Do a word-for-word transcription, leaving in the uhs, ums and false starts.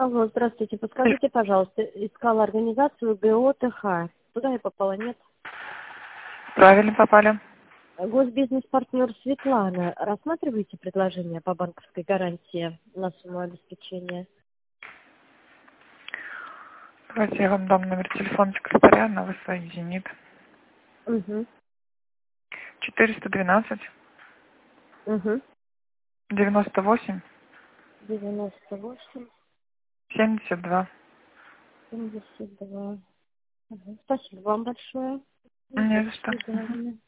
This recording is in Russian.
Алло, здравствуйте. Подскажите, пожалуйста, искала организацию ГО-ТХ. Туда я попала, нет? Правильно попали. Госбизнес-партнер Светлана. Рассматриваете предложение по банковской гарантии на сумму обеспечения? Давайте я вам дам номер телефона секретаря, она вас соединит. Угу. четыреста двенадцать Угу. девяносто восемь девяносто восемь семьдесят два. семьдесят два. Угу. Спасибо вам большое. Не До за что. Мгм. свидания.